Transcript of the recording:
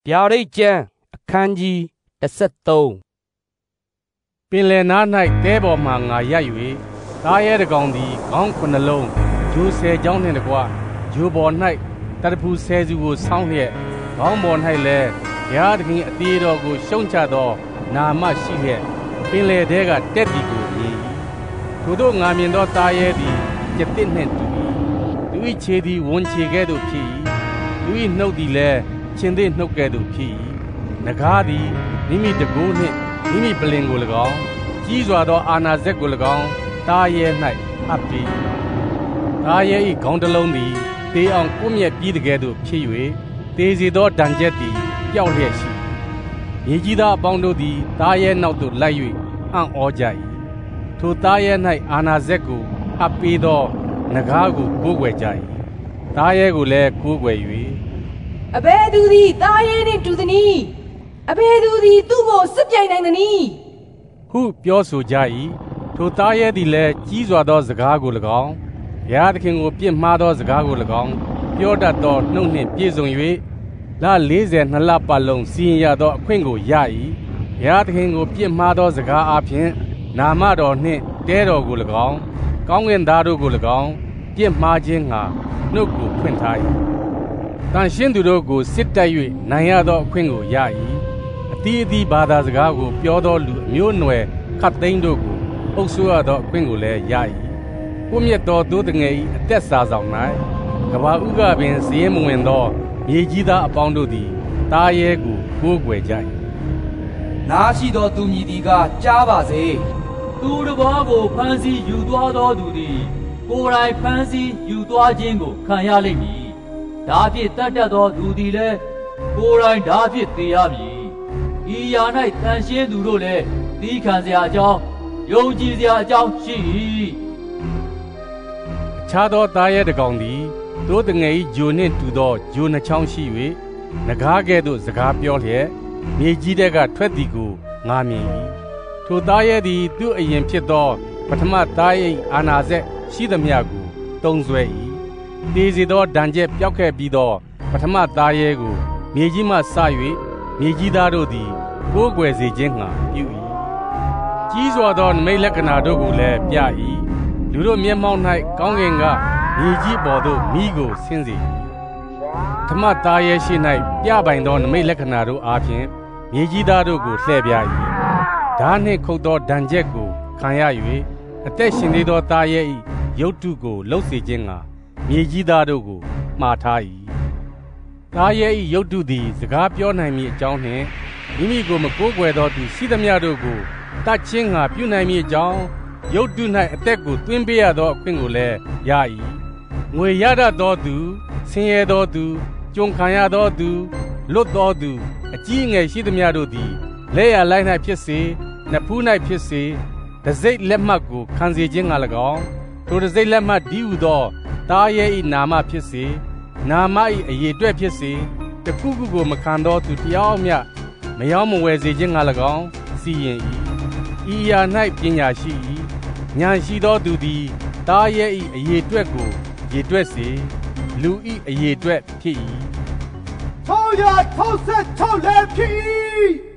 ဗျာဒိတ်ကျမ်းအခန်းကြီး13 ပင်လယ်နား၌တဲပေါ်မှငါရပ်၍သားရဲတကောင်သည်ခေါင်း9လုံးဂျိုး10ချောင်းနှင့်တကွဂျိုးပေါ်၌တရဖူ10စုကိုဆောင်းလျက်ခေါင်းပေါ်၌လည်းဘုရားသခင်အသေးတော်ကိုရှုံချသောနာမရှိလျက်ပင်လယ်ထဲကတက်သည်ကိုမြင်၏ထိုတို့ငါမြင်သောသားရဲသည်ကျက်တစ်နှင့်တူ၏သူ၏ခြေသည်ဝန်ခြေကဲ့သို့ဖြစ်၏သူ၏နှုတ်သည်လည်းချင်းသေးနှုတ်ကဲ့သို့ဖြစ်၏နဂါးသည်မိမိတကိုးနှင့်မိမိပလင်ကို၎င်းကြီးစွာသောအာနာဇက်ကို၎င်းသားရဲ၌အပ်ပြီးသားရဲ၏ခေါင်းတစ်လုံးသည်တေးအောင်ကိုမြက်ပြီးတကယ်သို့ဖြစ်၍တေးစီသောဒဏ်ချက်သည်ပျောက်လျက်ရှိမြေကြီးသားအပေါင်းတို့သည်သားရဲနောက်သို့လိုက်၍အံ့ဩကြ၏ထိုသားရဲ၌အာနာဇက်ကိုအပ်ပြီးသောနဂါးကိုကိုးကွယ်ကြ၏သားရဲကိုလည်းကိုးကွယ်၍အဘယ်သူသည်သားရဲနှင့်တူသနည်းအဘယ်သူသည်သူ့ကိုစစ်ပြိုင်နိုင်သနည်းဟုပြောဆိုကြ၏ထိုသားရဲသည်လည်းကြီးစွာသောစကားကို၎င်းဘုရားသခင်ကိုပြစ်မှားသောစကားကို၎င်းပြောတတ်သောနှုတ်နှင့်ပြည့်စုံ၍လ42လပတ်လုံးစီရင်ရသောအခွင့်ကိုရ၏ဘုရားသခင်ကိုပြစ်မှားသောစကားအပြင်နာမတော်နှင့်တဲတော်ကို၎င်းကောင်းကင်သားတို့ကို၎င်းပြစ်မှားခြင်းငှာနှုတ်ကိုဖွင့်ထား၏တန်ရှင်းသူတို့ကိုစစ်တိုက်၍နိုင်ရသောအခွင့်ကိုရ၏အသီးအသီးဘာသာစကားကိုပြောသောလူအမျိုးအနွယ်ခတ်သိမ်းတို့ကိုအုပ်စိုးရသောအခွင့်ကိုလည်းရ၏ကိုမြတ်သောသိုးတငယ်၏အသက်စာဆောင်၌ကဘာဥကပင်စည်ရင်မဝင်သောမြေကြီးသားအပေါင်းတို့သည်သားရဲကိုကိုးကွယ်ကြ၏နားရှိသောသူမြည်သည်ကကြားပါစေသူတစ်ပါးကိုဖမ်းဆီးယူသွားသောသူသည်ကိုယ်တိုင်ဖမ်းဆီးယူသွားခြင်းကိုခံရလိမ့်မည်ဓာဖြင့်တတ်တတ်သောသူသည်လည်းကိုယ်တိုင်ဓာဖြင့်သေရမည်ဤရာ၌တန်ရှင်းသူတို့လည်းသီးခံစရာအကြောင်းယုံကြည်စရာအကြောင်းရှိ၏အခြားသောသားရဲတကောင်သည်သိုးတငယ်၏ဂျိုနှင့်တူသောဂျိုနှချောင်းရှိ၍နဂါးကဲ့သို့စကားပြောလျက်မြေကြီးတဲကထွက်သည်ကိုငါမြင်၏ထိုသားရဲသည်သူ့အရင်ဖြစ်သောပထမသားရဲအာနာဇက်ရှိသမျှကိုတုံးဆွဲ၏တေးစီသောဒဏ်ချက်ပျောက်ခဲ့ပြီးသောပထမသားရဲကိုမြေကြီးမှဆ၍မြေကြီးသားတို့သည်ကိုးကွယ်စေခြင်းငှာပြု၏ကြီးစွာသောနမိတ်လက္ခဏာတို့ကိုလည်းပြ၏လူတို့မျက်မှောက်၌ကောင်းကင်ကမြေကြီးပေါ်သို့မိကိုဆင်းစေ၏ပထမသားရဲရှိ၌ပြပိုင်သောနမိတ်လက္ခဏာတို့အားဖြင့်မြေကြီးသားတို့ကိုလှည့်ပြ၏ဓာနှင့်ခုတ်သောဒဏ်ချက်ကိုခံရ၍အသက်ရှင်သေးသောသားရဲ၏ရုပ်တုကိုလှုပ်စေခြင်းငှာမြေကြီးသားတို့ကိုမှားထား၏သားရဲ၏ရုပ်တုသည်စကားပြောနိုင်မည်အကြောင်းနှင့်မိမိကိုမကိုးကွယ်သောသူရှိသမျှတို့ကိုတတ်ခြင်းငှာပြုနိုင်မည်အကြောင်းရုပ်တု၌အသက်ကိုသွင်းပေးရသောအခွင့်ကိုလည်းရ၏ငွေရတတ်သောသူဆင်းရဲသောသူကျွန်ခံရသောသူလွတ်သောသူအကြီးအငယ်ရှိသမျှတို့သည်လက်ရလိုက်၌ဖြစ်စေနဖူး၌ဖြစ်စေတစိမ့်လက်မှတ်ကိုခံစေခြင်းငှာ၎င်းထိုတစိမ့်လက်မှတ်ဒီဟုသောသားရဲ၏နာမဖြစ်စေနာမ၏အရေးအတွက်ဖြစ်စေတခုခုကိုမခံသောသူတယောက်မျှမယောင်းမဝယ်စေခြင်းငှာ၎င်းစီရင်၏ဤရာ၌ပညာရှိ၏ဉာဏ်ရှိသောသူသည်သားရဲ၏အရေးအတွက်ကိုရေတွက်စေလူ၏အရေးအတွက်ဖြစ်၏ 666လည်းဖြစ်၏